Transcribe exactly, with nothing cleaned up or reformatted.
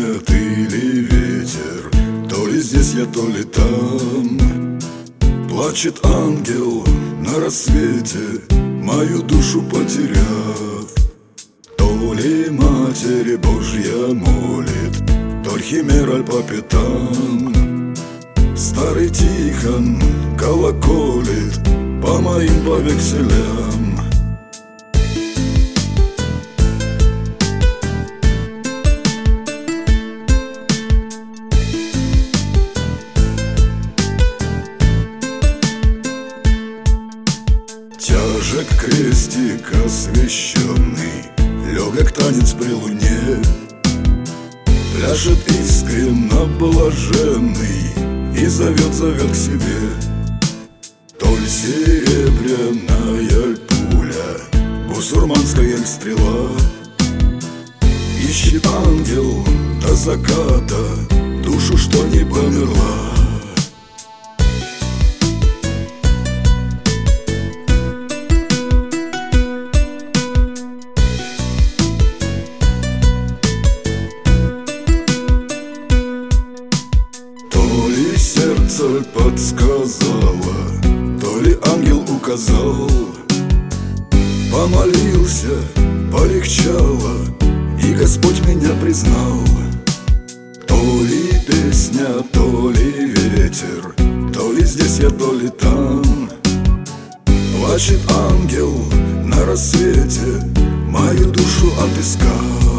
снят или ветер, то ли здесь я, то ли там. Плачет ангел на рассвете, мою душу потеряв. То ли Матерь Божья молит, то ли химера по пятам. Старый Тихон колоколит по моим повекселям. Тяжек крестик освященный, легок танец при луне. Пляшет искренно блаженный и зовет, зовет к себе. То ли серебряная пуля, бусурманская стрела. Ищет ангел до заката душу, что не померла. То ли сердце подсказало, то ли ангел указал. Помолился, полегчало, и Господь меня признал. То ли песня, то ли ветер, то ли здесь я, то ли там. Плачет ангел на рассвете, мою душу отыскал.